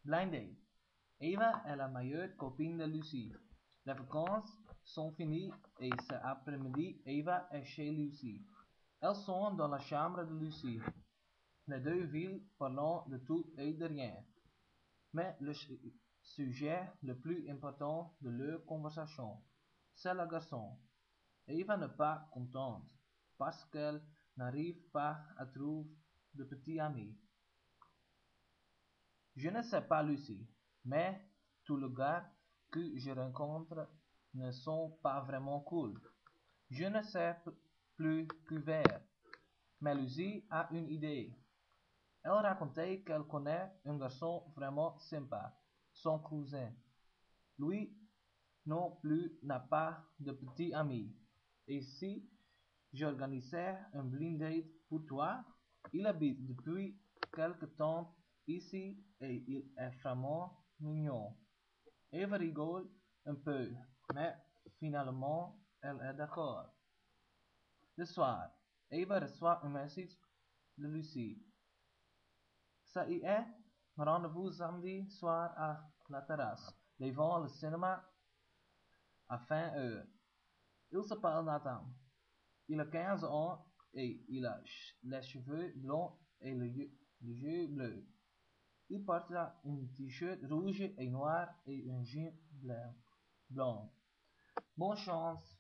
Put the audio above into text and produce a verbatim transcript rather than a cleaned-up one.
Blind date. Eva est la meilleure copine de Lucie. Les vacances sont finies et cet après-midi, Eva est chez Lucie. Elles sont dans la chambre de Lucie. Les deux villes parlant de tout et de rien. Mais le sujet le plus important de leur conversation, c'est le garçon. Eva n'est pas contente parce qu'elle n'arrive pas à trouver de petit ami. Je ne sais pas Lucie, mais tous les gars que je rencontre ne sont pas vraiment cool. Je ne sais plus que faire. Mais Lucie a une idée. Elle racontait qu'elle connaît un garçon vraiment sympa, son cousin. Lui non plus n'a pas de petit ami. Et si j'organisais un blind date pour toi? Il habite depuis quelque temps ici et il est vraiment mignon. Eva rigole un peu, mais finalement elle est d'accord. Le soir, Eva reçoit un message de Lucie. Ça y est, rendez-vous samedi soir à la terrasse, devant le cinéma à vingt heures. Il s'appelle Nathan. Il a quinze ans et il a les cheveux blonds et les yeux bleus. Il porte un t-shirt rouge et noir et un jean blanc. Bonne chance!